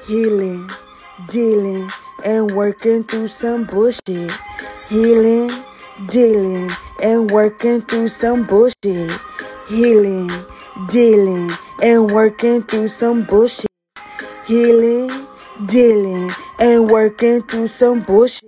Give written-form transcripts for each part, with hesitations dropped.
Healing, dealing, and working through some bullshit. Healing, dealing, and working through some bullshit. Healing, dealing, and working through some bullshit. Healing, dealing, and working through some bullshit.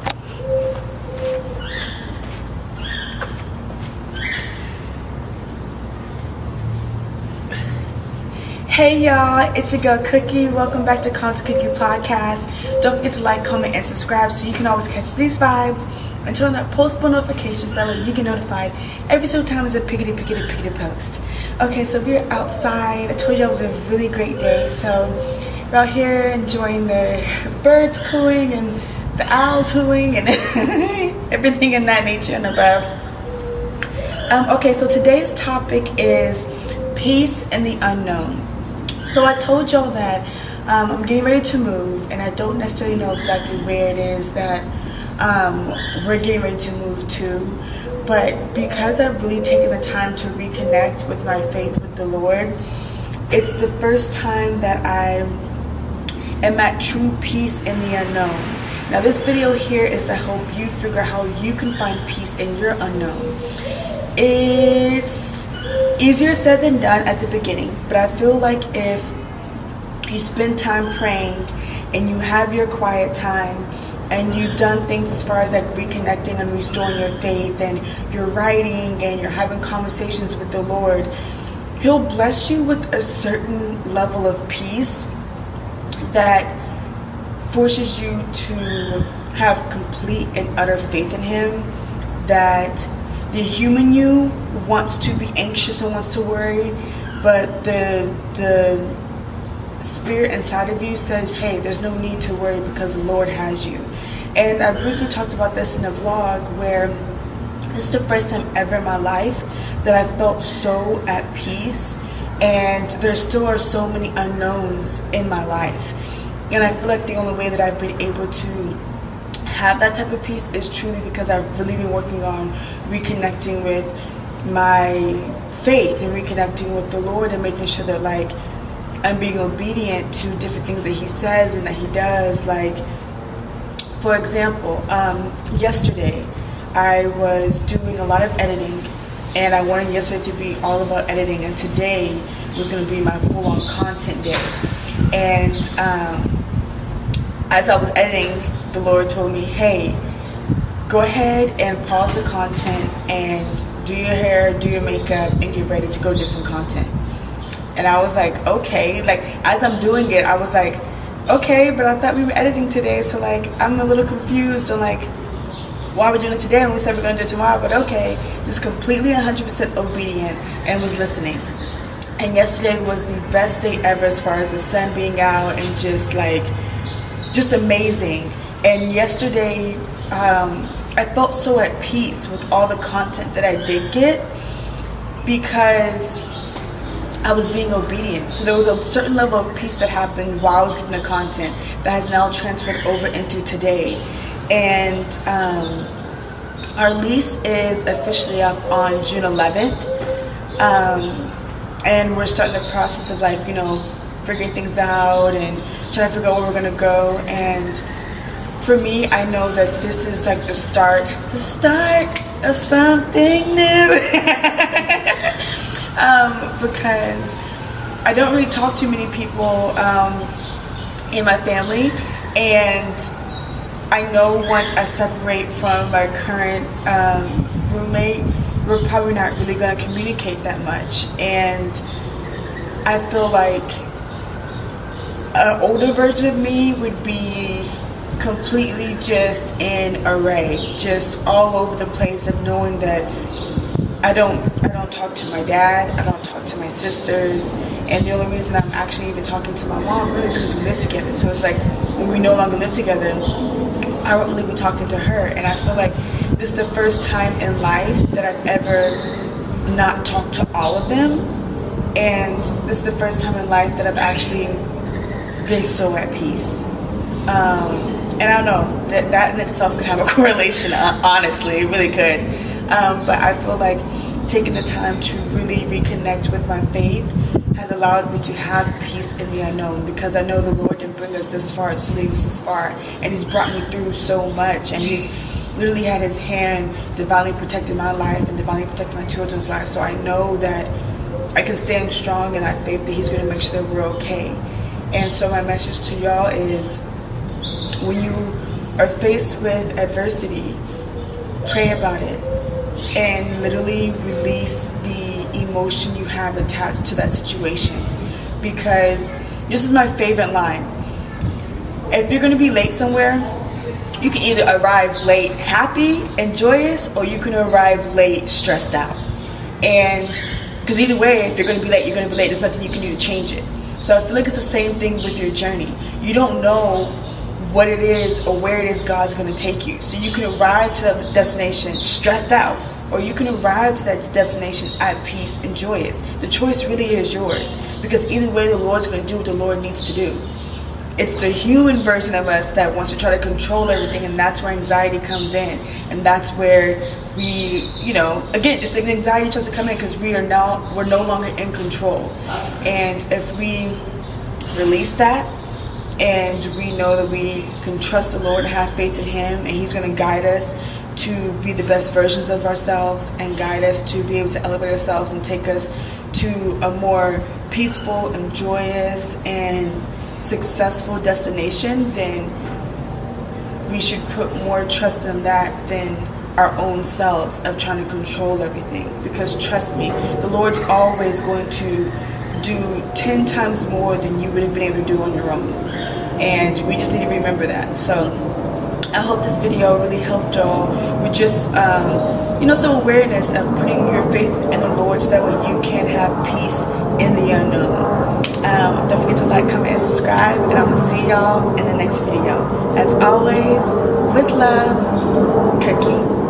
Hey y'all, it's your girl Cookie. Welcome back to Constant Cookie Podcast. Don't forget to like, comment, and subscribe so you can always catch these vibes. And turn on that post bell notifications, that way you get notified every single time there's a pickety post. Okay, so we're outside. I told you it was a really great day. So we're out here enjoying the birds cooing and the owls hooing and everything in that nature and above. Okay, so today's topic is peace in the unknown. So I told y'all that I'm getting ready to move, and I don't necessarily know exactly where it is that we're getting ready to move to. But because I've really taken the time to reconnect with my faith with the Lord, it's the first time that I am at true peace in the unknown. Now this video here is to help you figure out how you can find peace in your unknown. It's easier said than done at the beginning, but I feel like if you spend time praying and you have your quiet time and you've done things as far as like reconnecting and restoring your faith, and you're writing and you're having conversations with the Lord, He'll bless you with a certain level of peace that forces you to have complete and utter faith in Him, that the human you wants to be anxious and wants to worry, but the spirit inside of you says, hey, there's no need to worry because the Lord has you. And I briefly talked about this in a vlog where this is the first time ever in my life that I felt so at peace, and there still are so many unknowns in my life. And I feel like the only way that I've been able to have that type of peace is truly because I've really been working on reconnecting with my faith and reconnecting with the Lord and making sure that like I'm being obedient to different things that He says and that He does. Like, for example, yesterday I was doing a lot of editing, and I wanted yesterday to be all about editing, and today was going to be my full-on content day. And as I was editing, the Lord told me, hey, go ahead and pause the content and do your hair, do your makeup, and get ready to go do some content. And I was like, okay. Like, as I'm doing it, I was like, okay, but I thought we were editing today, so like I'm a little confused on like why we're doing it today and we said we're going to do it tomorrow. But okay, just completely 100% obedient and was listening. And yesterday was the best day ever as far as the sun being out and just amazing. And yesterday, I felt so at peace with all the content that I did get because I was being obedient. So there was a certain level of peace that happened while I was getting the content that has now transferred over into today. And our lease is officially up on June 11th. And we're starting the process of like, figuring things out and trying to figure out where we're going to go. And for me, I know that this is like the start of something new. Because I don't really talk to many people in my family, and I know once I separate from my current roommate, we're probably not really going to communicate that much. And I feel like an older version of me would be completely just in array, just all over the place, of knowing that I don't talk to my dad, I don't talk to my sisters, and the only reason I'm actually even talking to my mom really is because we live together. So it's like when we no longer live together, I won't really be talking to her. And I feel like this is the first time in life that I've ever not talked to all of them, and this is the first time in life that I've actually been so at peace. And I don't know, that in itself could have a correlation, honestly, it really could. But I feel like taking the time to really reconnect with my faith has allowed me to have peace in the unknown, because I know the Lord didn't bring us this far to leave us this far, and He's brought me through so much, and He's literally had His hand divinely protecting my life and divinely protecting my children's lives. So I know that I can stand strong in that faith that He's going to make sure that we're okay. And so my message to y'all is, when you are faced with adversity, pray about it and literally release the emotion you have attached to that situation. Because this is my favorite line: if you're going to be late somewhere, you can either arrive late happy and joyous, or you can arrive late stressed out. And because either way, if you're going to be late, you're going to be late. There's nothing you can do to change it. So I feel like it's the same thing with your journey. You don't know what it is or where it is God's going to take you. So you can arrive to that destination stressed out, or you can arrive to that destination at peace and joyous. The choice really is yours, because either way, the Lord's going to do what the Lord needs to do. It's the human version of us that wants to try to control everything, and that's where anxiety comes in. And that's where we, again, just the anxiety tries to come in, because we're no longer in control. And if we release that, and we know that we can trust the Lord and have faith in Him, and He's going to guide us to be the best versions of ourselves, and guide us to be able to elevate ourselves and take us to a more peaceful and joyous and successful destination, then we should put more trust in that than our own selves of trying to control everything. Because trust me, the Lord's always going to do 10 times more than you would have been able to do on your own. And we just need to remember that. So I hope this video really helped y'all with just some awareness of putting your faith in the Lord, so that way you can have peace in the unknown. Don't forget to like, comment, and subscribe, and I'm gonna see y'all in the next video. As always, with love, Cookie.